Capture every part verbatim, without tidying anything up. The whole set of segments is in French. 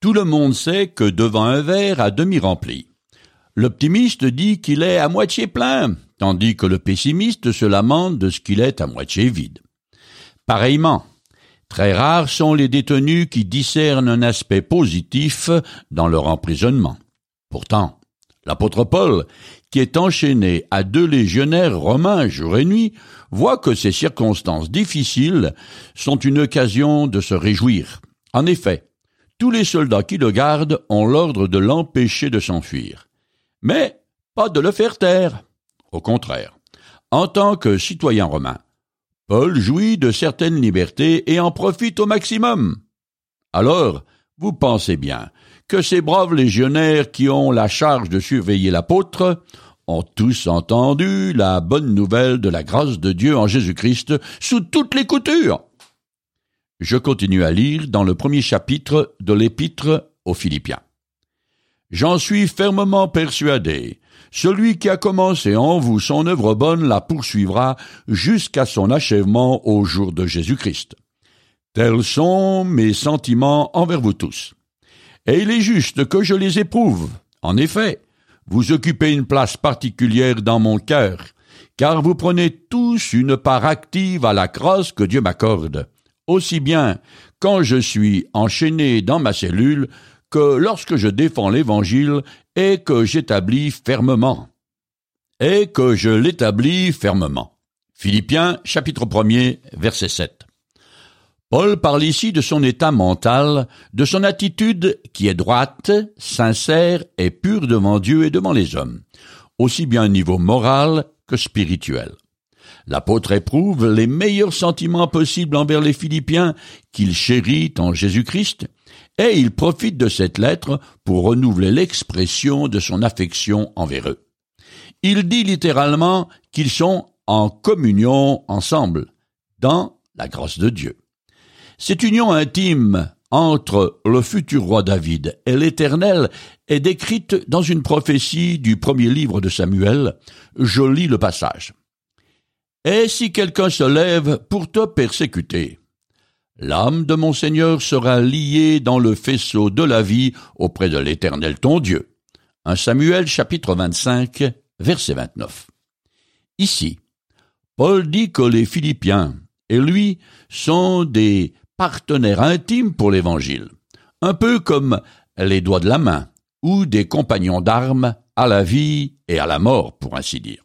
Tout le monde sait que devant un verre à demi rempli, l'optimiste dit qu'il est à moitié plein, tandis que le pessimiste se lamente de ce qu'il est à moitié vide. Pareillement, très rares sont les détenus qui discernent un aspect positif dans leur emprisonnement. Pourtant, l'apôtre Paul, qui est enchaîné à deux légionnaires romains jour et nuit, voit que ces circonstances difficiles sont une occasion de se réjouir. En effet, tous les soldats qui le gardent ont l'ordre de l'empêcher de s'enfuir. Mais pas de le faire taire. Au contraire, en tant que citoyen romain, Paul jouit de certaines libertés et en profite au maximum. Alors, vous pensez bien que ces braves légionnaires qui ont la charge de surveiller l'apôtre ont tous entendu la bonne nouvelle de la grâce de Dieu en Jésus-Christ sous toutes les coutures. Je continue à lire dans le premier chapitre de l'Épître aux Philippiens. « J'en suis fermement persuadé. Celui qui a commencé en vous son œuvre bonne la poursuivra jusqu'à son achèvement au jour de Jésus-Christ. Tels sont mes sentiments envers vous tous. Et il est juste que je les éprouve. En effet, vous occupez une place particulière dans mon cœur, car vous prenez tous une part active à la grâce que Dieu m'accorde, aussi bien quand je suis enchaîné dans ma cellule que lorsque je défends l'Évangile et que j'établis fermement. Et que je l'établis fermement. » Philippiens, chapitre premier, verset sept. Paul parle ici de son état mental, de son attitude qui est droite, sincère et pure devant Dieu et devant les hommes, aussi bien au niveau moral que spirituel. L'apôtre éprouve les meilleurs sentiments possibles envers les Philippiens qu'il chérit en Jésus-Christ, et il profite de cette lettre pour renouveler l'expression de son affection envers eux. Il dit littéralement qu'ils sont en communion ensemble, dans la grâce de Dieu. Cette union intime entre le futur roi David et l'Éternel est décrite dans une prophétie du premier livre de Samuel. Je lis le passage. « Et si quelqu'un se lève pour te persécuter, l'âme de mon Seigneur sera liée dans le faisceau de la vie auprès de l'Éternel ton Dieu. » un Samuel chapitre vingt-cinq, verset vingt-neuf. Ici, Paul dit que les Philippiens et lui sont des partenaires intimes pour l'Évangile, un peu comme les doigts de la main ou des compagnons d'armes à la vie et à la mort, pour ainsi dire.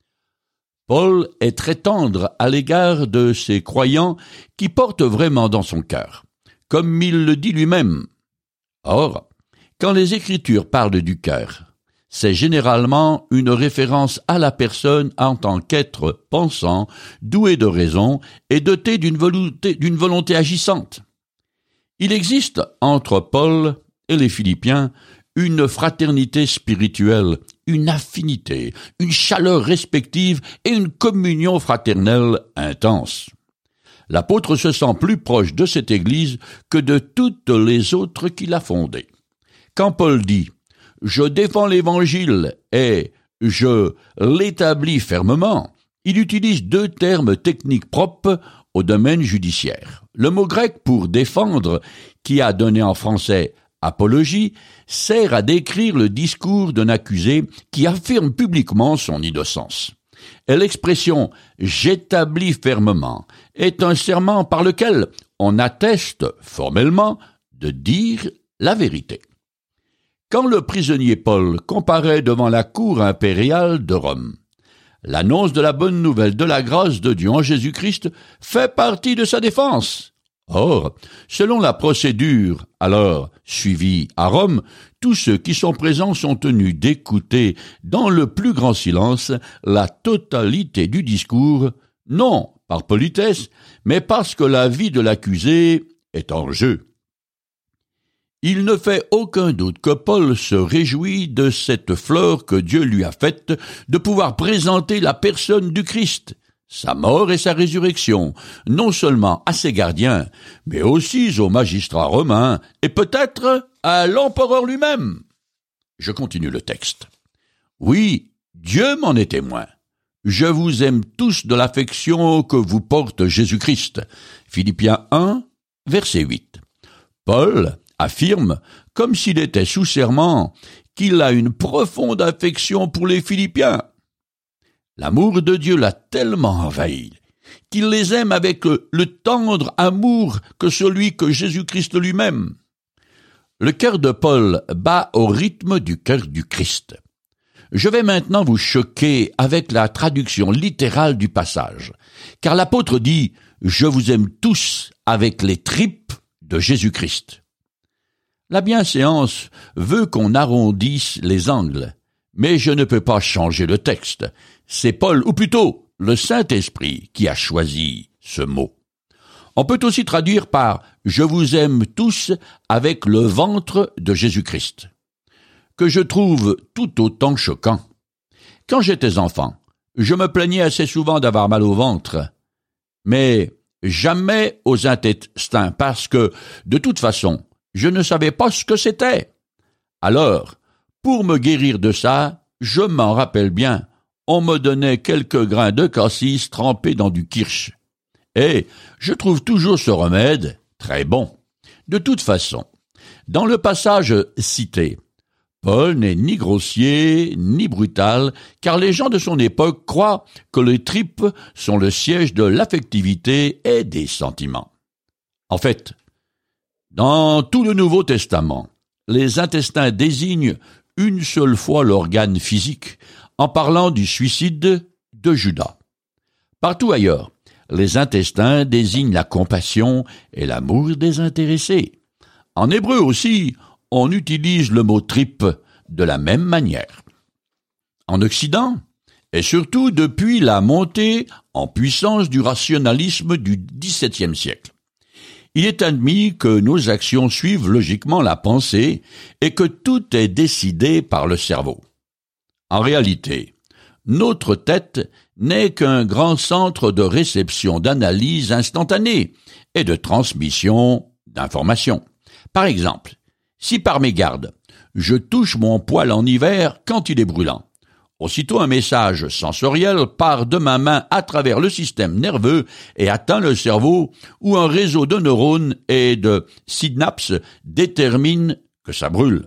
Paul est très tendre à l'égard de ces croyants qui portent vraiment dans son cœur, comme il le dit lui-même. Or, quand les Écritures parlent du cœur, c'est généralement une référence à la personne en tant qu'être pensant, doué de raison et doté d'une volonté, d'une volonté agissante. Il existe entre Paul et les Philippiens une fraternité spirituelle, une affinité, une chaleur respective et une communion fraternelle intense. L'apôtre se sent plus proche de cette Église que de toutes les autres qu'il a fondées. Quand Paul dit « Je défends l'Évangile et je l'établis fermement », il utilise deux termes techniques propres au domaine judiciaire. Le mot grec pour « défendre » qui a donné en français « apologie » sert à décrire le discours d'un accusé qui affirme publiquement son innocence. Et l'expression « j'établis fermement » est un serment par lequel on atteste formellement de dire la vérité. Quand le prisonnier Paul comparaît devant la cour impériale de Rome, l'annonce de la bonne nouvelle de la grâce de Dieu en Jésus-Christ fait partie de sa défense. Or, selon la procédure alors suivie à Rome, tous ceux qui sont présents sont tenus d'écouter dans le plus grand silence la totalité du discours, non par politesse, mais parce que la vie de l'accusé est en jeu. Il ne fait aucun doute que Paul se réjouit de cette fleur que Dieu lui a faite de pouvoir présenter la personne du Christ, sa mort et sa résurrection, non seulement à ses gardiens, mais aussi aux magistrats romains et peut-être à l'empereur lui-même. Je continue le texte. Oui, Dieu m'en est témoin. Je vous aime tous de l'affection que vous porte Jésus-Christ. Philippiens un, verset huit. Paul affirme, comme s'il était sous serment, qu'il a une profonde affection pour les Philippiens. L'amour de Dieu l'a tellement envahi qu'il les aime avec le tendre amour que celui que Jésus-Christ lui-même. Le cœur de Paul bat au rythme du cœur du Christ. Je vais maintenant vous choquer avec la traduction littérale du passage, car l'apôtre dit « Je vous aime tous avec les tripes de Jésus-Christ ». La bienséance veut qu'on arrondisse les angles, mais je ne peux pas changer le texte. C'est Paul, ou plutôt le Saint-Esprit, qui a choisi ce mot. On peut aussi traduire par « Je vous aime tous avec le ventre de Jésus-Christ », que je trouve tout autant choquant. Quand j'étais enfant, je me plaignais assez souvent d'avoir mal au ventre, mais jamais aux intestins, parce que, de toute façon, je ne savais pas ce que c'était. Alors, pour me guérir de ça, je m'en rappelle bien, on me donnait quelques grains de cassis trempés dans du kirsch. Et je trouve toujours ce remède très bon. De toute façon, dans le passage cité, Paul n'est ni grossier ni brutal, car les gens de son époque croient que les tripes sont le siège de l'affectivité et des sentiments. En fait, dans tout le Nouveau Testament, les intestins désignent une seule fois l'organe physique, en parlant du suicide de Judas. Partout ailleurs, les intestins désignent la compassion et l'amour désintéressé. En hébreu aussi, on utilise le mot tripe de la même manière. En Occident, et surtout depuis la montée en puissance du rationalisme du dix-septième siècle, il est admis que nos actions suivent logiquement la pensée et que tout est décidé par le cerveau. En réalité, notre tête n'est qu'un grand centre de réception d'analyse instantanée et de transmission d'informations. Par exemple, si par mégarde, je touche mon poil en hiver quand il est brûlant, aussitôt un message sensoriel part de ma main à travers le système nerveux et atteint le cerveau où un réseau de neurones et de synapses détermine que ça brûle.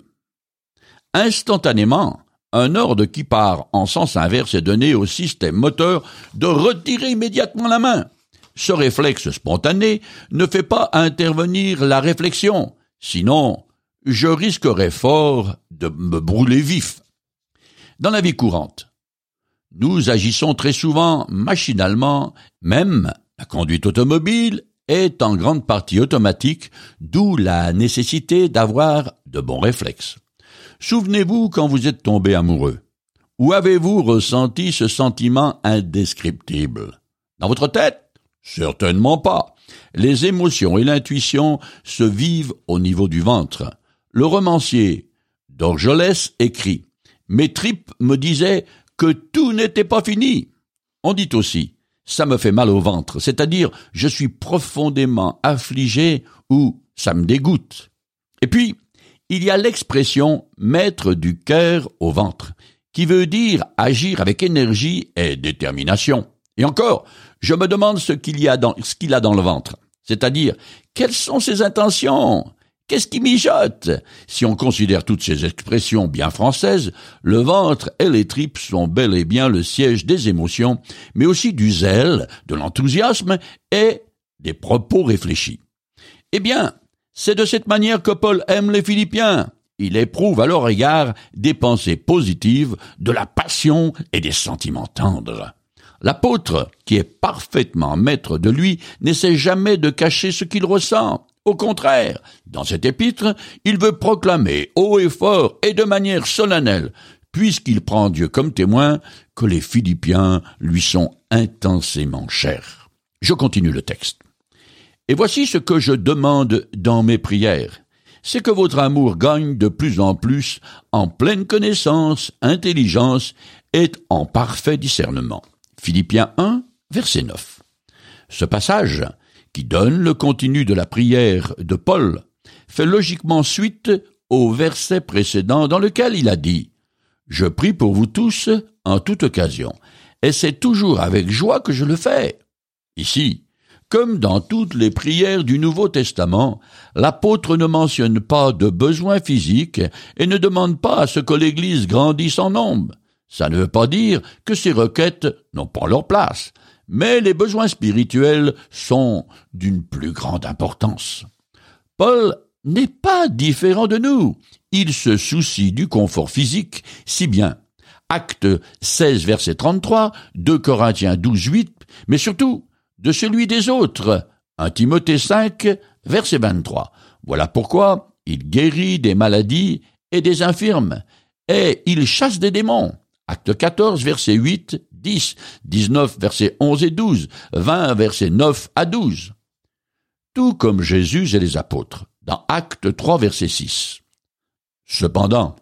Instantanément, un ordre qui part en sens inverse est donné au système moteur de retirer immédiatement la main. Ce réflexe spontané ne fait pas intervenir la réflexion, sinon je risquerais fort de me brûler vif. Dans la vie courante, nous agissons très souvent machinalement, même la conduite automobile est en grande partie automatique, d'où la nécessité d'avoir de bons réflexes. Souvenez-vous quand vous êtes tombé amoureux. Où avez-vous ressenti ce sentiment indescriptible? Dans votre tête? Certainement pas. Les émotions et l'intuition se vivent au niveau du ventre. Le romancier Dorgelès écrit « Mes tripes me disaient que tout n'était pas fini ». On dit aussi « ça me fait mal au ventre », c'est-à-dire « je suis profondément affligé » ou « ça me dégoûte ». Et puis, il y a l'expression « mettre du cœur au ventre », qui veut dire agir avec énergie et détermination. Et encore, je me demande ce qu'il y a dans, ce qu'il a dans le ventre, c'est-à-dire quelles sont ses intentions. Qu'est-ce qui mijote? Si on considère toutes ces expressions bien françaises, le ventre et les tripes sont bel et bien le siège des émotions, mais aussi du zèle, de l'enthousiasme et des propos réfléchis. Eh bien, c'est de cette manière que Paul aime les Philippiens. Il éprouve à leur égard des pensées positives, de la passion et des sentiments tendres. L'apôtre, qui est parfaitement maître de lui, n'essaie jamais de cacher ce qu'il ressent. Au contraire, dans cet épître, il veut proclamer haut et fort et de manière solennelle, puisqu'il prend Dieu comme témoin, que les Philippiens lui sont intensément chers. Je continue le texte. Et voici ce que je demande dans mes prières, c'est que votre amour gagne de plus en plus en pleine connaissance, intelligence et en parfait discernement. Philippiens un, verset neuf. Ce passage, qui donne le contenu de la prière de Paul, fait logiquement suite au verset précédent dans lequel il a dit « Je prie pour vous tous en toute occasion, et c'est toujours avec joie que je le fais. » Ici, Comme dans toutes les prières du Nouveau Testament, l'apôtre ne mentionne pas de besoins physiques et ne demande pas à ce que l'Église grandisse en nombre. Ça ne veut pas dire que ces requêtes n'ont pas leur place, mais les besoins spirituels sont d'une plus grande importance. Paul n'est pas différent de nous. Il se soucie du confort physique, si bien Actes seize, verset trente-trois, deux Corinthiens douze, huit, mais surtout de celui des autres, un Timothée cinq, verset vingt-trois. Voilà pourquoi il guérit des maladies et des infirmes, et il chasse des démons. Acte quatorze, verset huit, dix, dix-neuf, verset onze et douze, vingt, verset neuf à douze. Tout comme Jésus et les apôtres, dans Acte trois, verset six. Cependant,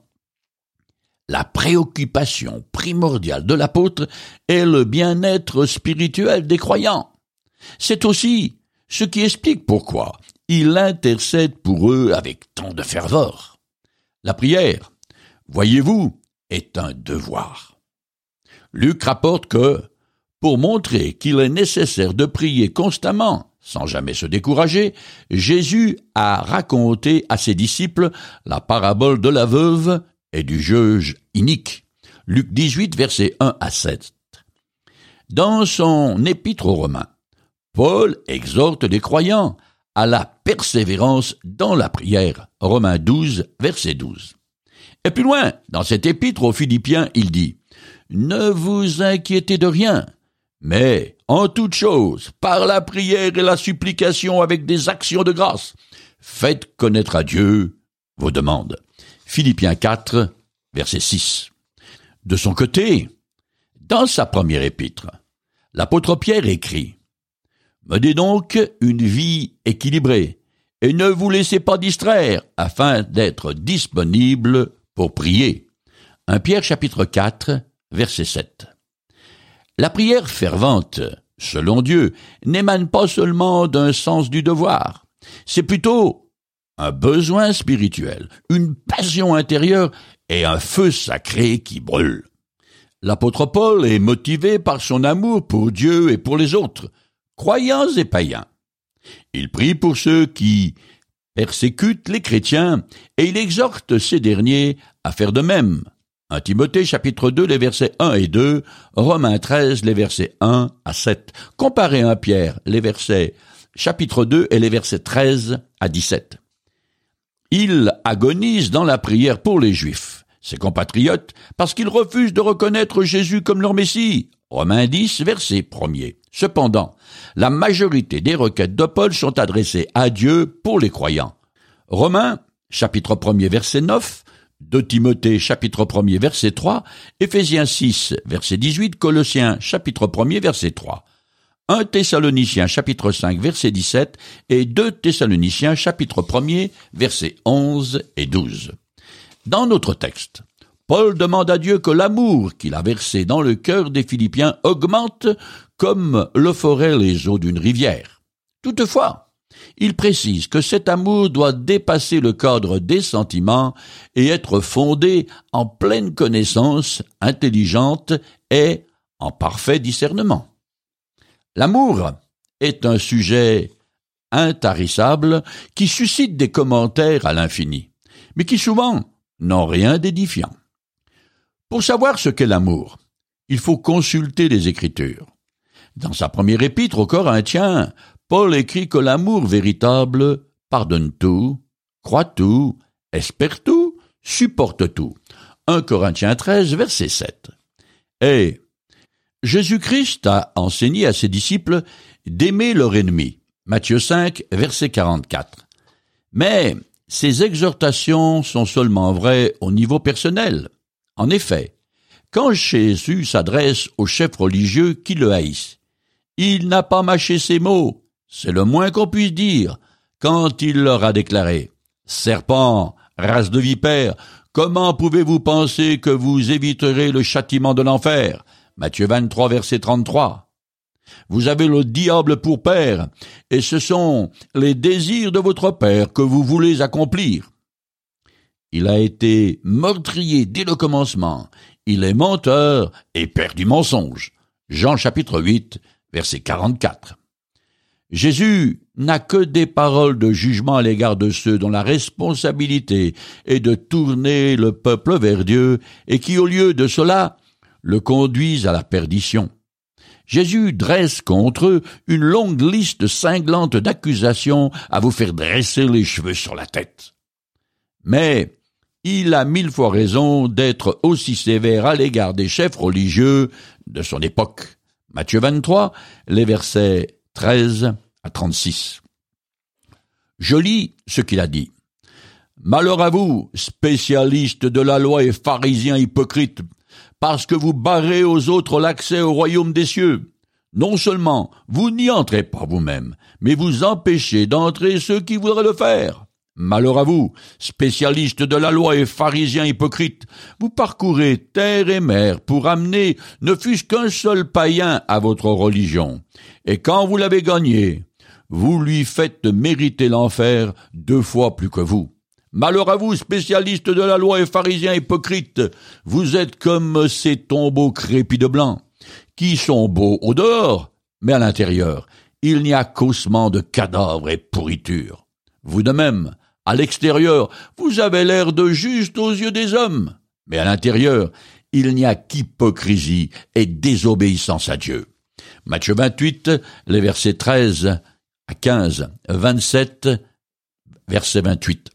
la préoccupation primordiale de l'apôtre est le bien-être spirituel des croyants. C'est aussi ce qui explique pourquoi il intercède pour eux avec tant de ferveur. La prière, voyez-vous, est un devoir. Luc rapporte que, pour montrer qu'il est nécessaire de prier constamment, sans jamais se décourager, Jésus a raconté à ses disciples la parabole de la veuve et du juge inique. Luc dix-huit, versets un à sept. Dans son épître aux Romains, Paul exhorte les croyants à la persévérance dans la prière. Romains douze, verset douze. Et plus loin, dans cet épître aux Philippiens, il dit « Ne vous inquiétez de rien, mais en toute chose, par la prière et la supplication avec des actions de grâce, faites connaître à Dieu vos demandes. » Philippiens quatre, verset six. De son côté, dans sa première épître, l'apôtre Pierre écrit « Menez donc une vie équilibrée, et ne vous laissez pas distraire, afin d'être disponible pour prier. » premier Pierre chapitre quatre, verset sept. La prière fervente, selon Dieu, n'émane pas seulement d'un sens du devoir. C'est plutôt un besoin spirituel, une passion intérieure et un feu sacré qui brûle. L'apôtre Paul est motivé par son amour pour Dieu et pour les autres, croyants et païens. Il prie pour ceux qui persécutent les chrétiens et il exhorte ces derniers à faire de même. premier Timothée chapitre deux, les versets un et deux, Romains treize, les versets un à sept. Comparez à Pierre, les versets chapitre deux et les versets treize à dix-sept. Il agonise dans la prière pour les Juifs, ses compatriotes, parce qu'ils refusent de reconnaître Jésus comme leur Messie. Romains dix, verset premier. Cependant, la majorité des requêtes de Paul sont adressées à Dieu pour les croyants. Romains, chapitre premier, verset neuf, deux Timothée, chapitre premier, verset trois, Éphésiens six, verset dix-huit, Colossiens, chapitre premier, verset trois. premier Thessaloniciens chapitre cinq verset dix-sept et deux Thessaloniciens chapitre premier versets onze et douze. Dans notre texte, Paul demande à Dieu que l'amour qu'il a versé dans le cœur des Philippiens augmente comme le feraient les eaux d'une rivière. Toutefois, il précise que cet amour doit dépasser le cadre des sentiments et être fondé en pleine connaissance intelligente et en parfait discernement. L'amour est un sujet intarissable qui suscite des commentaires à l'infini, mais qui souvent n'ont rien d'édifiant. Pour savoir ce qu'est l'amour, il faut consulter les Écritures. Dans sa première épître aux Corinthiens, Paul écrit que l'amour véritable pardonne tout, croit tout, espère tout, supporte tout. premier Corinthiens treize, verset sept. Et Jésus-Christ a enseigné à ses disciples d'aimer leur ennemi. Matthieu cinq, verset quarante-quatre. Mais ces exhortations sont seulement vraies au niveau personnel. En effet, quand Jésus s'adresse aux chefs religieux qui le haïssent, il n'a pas mâché ses mots, c'est le moins qu'on puisse dire, quand il leur a déclaré « Serpents, race de vipères, comment pouvez-vous penser que vous éviterez le châtiment de l'enfer ?» Matthieu vingt-trois, verset trente-trois. Vous avez le diable pour père, et ce sont les désirs de votre père que vous voulez accomplir. Il a été meurtrier dès le commencement. Il est menteur et père du mensonge. Jean chapitre huit, verset quarante-quatre. Jésus n'a que des paroles de jugement à l'égard de ceux dont la responsabilité est de tourner le peuple vers Dieu et qui, au lieu de cela, le conduisent à la perdition. Jésus dresse contre eux une longue liste cinglante d'accusations à vous faire dresser les cheveux sur la tête. Mais il a mille fois raison d'être aussi sévère à l'égard des chefs religieux de son époque. Matthieu vingt-trois, les versets treize à trente-six. Je lis ce qu'il a dit. « Malheur à vous, spécialistes de la loi et pharisiens hypocrites, parce que vous barrez aux autres l'accès au royaume des cieux. Non seulement vous n'y entrez pas vous-même, mais vous empêchez d'entrer ceux qui voudraient le faire. Malheur à vous, spécialistes de la loi et pharisiens hypocrites, vous parcourez terre et mer pour amener ne fût-ce qu'un seul païen à votre religion. Et quand vous l'avez gagné, vous lui faites mériter l'enfer deux fois plus que vous. Malheur à vous, spécialistes de la loi et pharisiens hypocrites, vous êtes comme ces tombeaux crépis de blanc, qui sont beaux au dehors, mais à l'intérieur, il n'y a qu'ossements de cadavres et pourriture. Vous de même, à l'extérieur, vous avez l'air de juste aux yeux des hommes, mais à l'intérieur, il n'y a qu'hypocrisie et désobéissance à Dieu. Matthieu vingt-huit, les versets treize à quinze, vingt-sept, verset vingt-huit.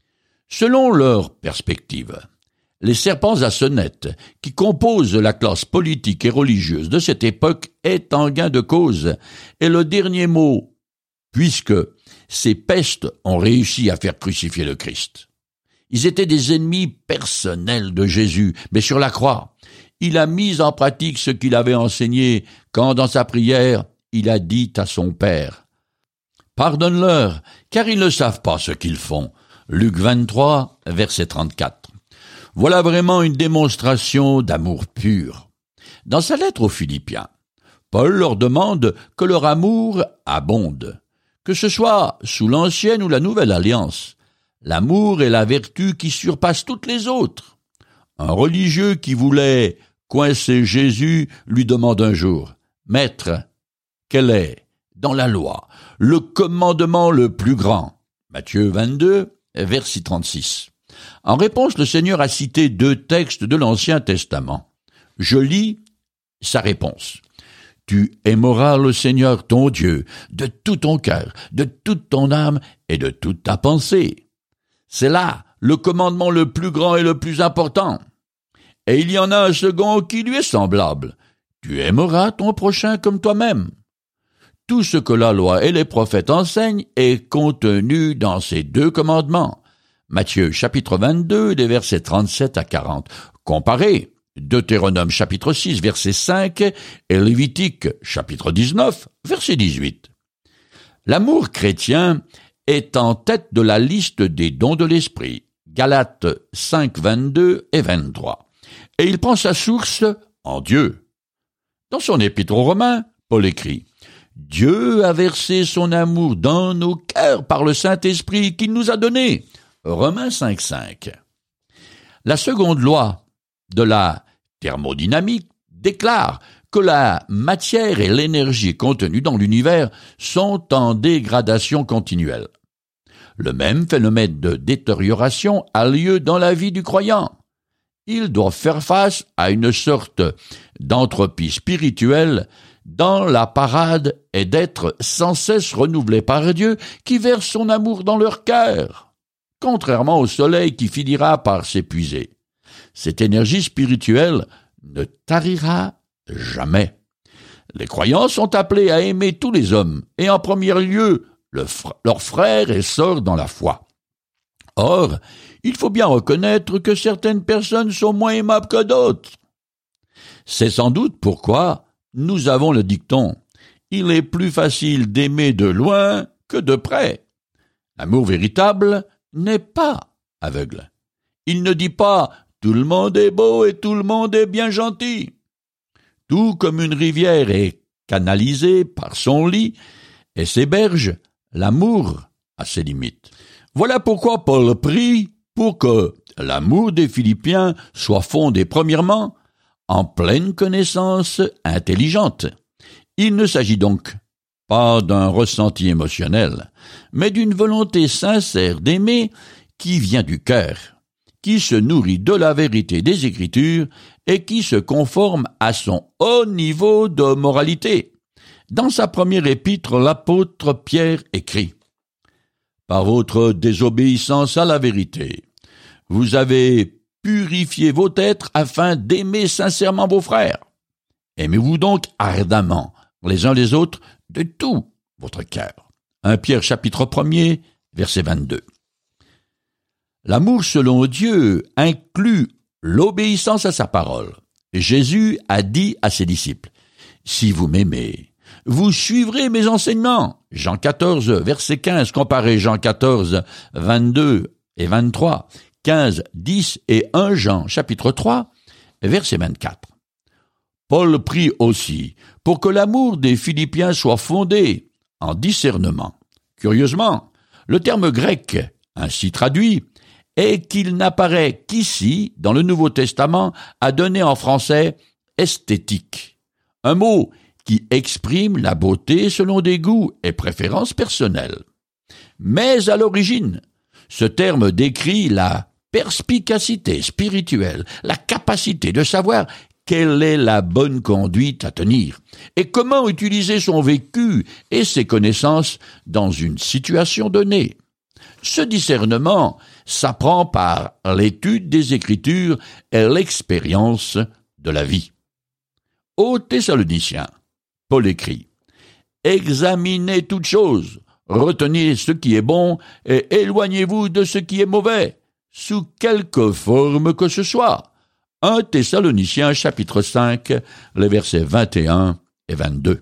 Selon leur perspective, les serpents à sonnette qui composent la classe politique et religieuse de cette époque est en gain de cause, et le dernier mot, puisque ces pestes ont réussi à faire crucifier le Christ. Ils étaient des ennemis personnels de Jésus, mais sur la croix, il a mis en pratique ce qu'il avait enseigné quand, dans sa prière, il a dit à son Père « Pardonne-leur, car ils ne savent pas ce qu'ils font. » Luc vingt-trois, verset trente-quatre. Voilà vraiment une démonstration d'amour pur. Dans sa lettre aux Philippiens, Paul leur demande que leur amour abonde, que ce soit sous l'ancienne ou la nouvelle alliance. L'amour est la vertu qui surpasse toutes les autres. Un religieux qui voulait coincer Jésus lui demande un jour « Maître, quel est, dans la loi, le commandement le plus grand ?» Matthieu vingt-deux, verset trente-six. En réponse, le Seigneur a cité deux textes de l'Ancien Testament. Je lis sa réponse. « Tu aimeras le Seigneur ton Dieu de tout ton cœur, de toute ton âme et de toute ta pensée. » C'est là le commandement le plus grand et le plus important. Et il y en a un second qui lui est semblable. « Tu aimeras ton prochain comme toi-même. » Tout ce que la loi et les prophètes enseignent est contenu dans ces deux commandements. Matthieu chapitre vingt-deux, des versets trente-sept à quarante. Comparez Deutéronome chapitre six, verset cinq et Lévitique chapitre dix-neuf, verset dix-huit. L'amour chrétien est en tête de la liste des dons de l'esprit. Galates cinq, vingt-deux et vingt-trois. Et il prend sa source en Dieu. Dans son épître aux Romains, Paul écrit « Dieu a versé son amour dans nos cœurs par le Saint-Esprit qu'il nous a donné. » Romains cinq, cinq. La seconde loi de la thermodynamique déclare que la matière et l'énergie contenues dans l'univers sont en dégradation continuelle. Le même phénomène de détérioration a lieu dans la vie du croyant. Il doit faire face à une sorte d'entropie spirituelle dans la parade et d'être sans cesse renouvelé par Dieu qui verse son amour dans leur cœur, contrairement au soleil qui finira par s'épuiser. Cette énergie spirituelle ne tarira jamais. Les croyants sont appelés à aimer tous les hommes, et en premier lieu, le fr- leurs frères et sœurs dans la foi. Or, il faut bien reconnaître que certaines personnes sont moins aimables que d'autres. C'est sans doute pourquoi nous avons le dicton « Il est plus facile d'aimer de loin que de près ». L'amour véritable n'est pas aveugle. Il ne dit pas « Tout le monde est beau et tout le monde est bien gentil ». Tout comme une rivière est canalisée par son lit et ses berges, l'amour a ses limites. Voilà pourquoi Paul prie pour que l'amour des Philippiens soit fondé premièrement en pleine connaissance intelligente. Il ne s'agit donc pas d'un ressenti émotionnel, mais d'une volonté sincère d'aimer qui vient du cœur, qui se nourrit de la vérité des Écritures et qui se conforme à son haut niveau de moralité. Dans sa première épître, l'apôtre Pierre écrit « Par votre désobéissance à la vérité, vous avez purifié vos êtres afin d'aimer sincèrement vos frères. Aimez-vous donc ardemment les uns les autres de tout votre cœur. » premier Pierre chapitre premier, verset vingt-deux. L'amour selon Dieu inclut l'obéissance à sa parole. Jésus a dit à ses disciples, « Si vous m'aimez, vous suivrez mes enseignements. » Jean quatorze, verset quinze, comparez Jean quatorze, vingt-deux et vingt-trois, quinze, dix et premier Jean chapitre trois, verset vingt-quatre. Paul prie aussi pour que l'amour des Philippiens soit fondé en discernement. Curieusement, le terme grec, ainsi traduit, est qu'il n'apparaît qu'ici, dans le Nouveau Testament, à donner en français « esthétique », un mot qui exprime la beauté selon des goûts et préférences personnelles. Mais à l'origine, ce terme décrit la perspicacité spirituelle, la capacité de savoir quelle est la bonne conduite à tenir et comment utiliser son vécu et ses connaissances dans une situation donnée. Ce discernement s'apprend par l'étude des Écritures et l'expérience de la vie. Aux Thessaloniciens, Paul écrit « Examinez toutes choses, retenez ce qui est bon et éloignez-vous de ce qui est mauvais, sous quelque forme que ce soit. » premier Thessaloniciens chapitre cinq, les versets vingt et un et vingt-deux.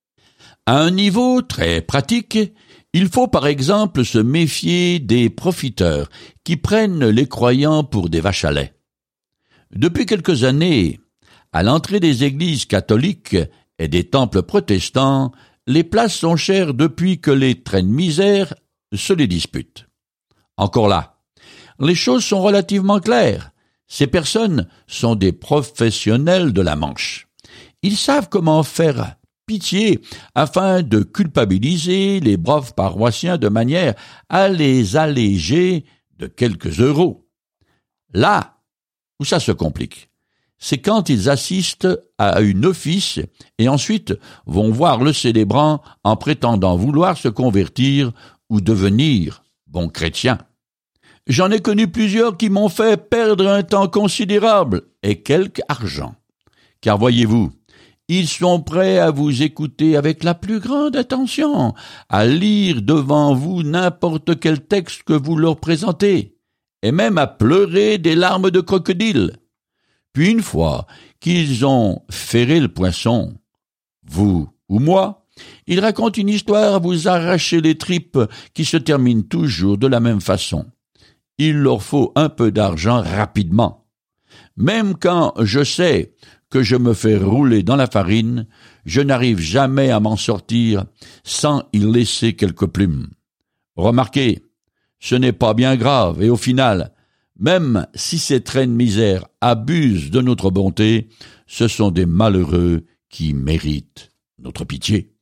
À un niveau très pratique, il faut par exemple se méfier des profiteurs qui prennent les croyants pour des vaches à lait. Depuis quelques années, à l'entrée des églises catholiques et des temples protestants, les places sont chères depuis que les traînes misères se les disputent. Encore là, les choses sont relativement claires. Ces personnes sont des professionnels de la Manche. Ils savent comment faire pitié afin de culpabiliser les braves paroissiens de manière à les alléger de quelques euros. Là où ça se complique, c'est quand ils assistent à une office et ensuite vont voir le célébrant en prétendant vouloir se convertir ou devenir bon chrétien. J'en ai connu plusieurs qui m'ont fait perdre un temps considérable et quelque argent. Car voyez-vous, ils sont prêts à vous écouter avec la plus grande attention, à lire devant vous n'importe quel texte que vous leur présentez, et même à pleurer des larmes de crocodile. Puis une fois qu'ils ont ferré le poisson, vous ou moi, ils racontent une histoire à vous arracher les tripes qui se termine toujours de la même façon. Il leur faut un peu d'argent rapidement. Même quand je sais que je me fais rouler dans la farine, je n'arrive jamais à m'en sortir sans y laisser quelques plumes. Remarquez, ce n'est pas bien grave et au final, même si ces traînes misères abusent de notre bonté, ce sont des malheureux qui méritent notre pitié.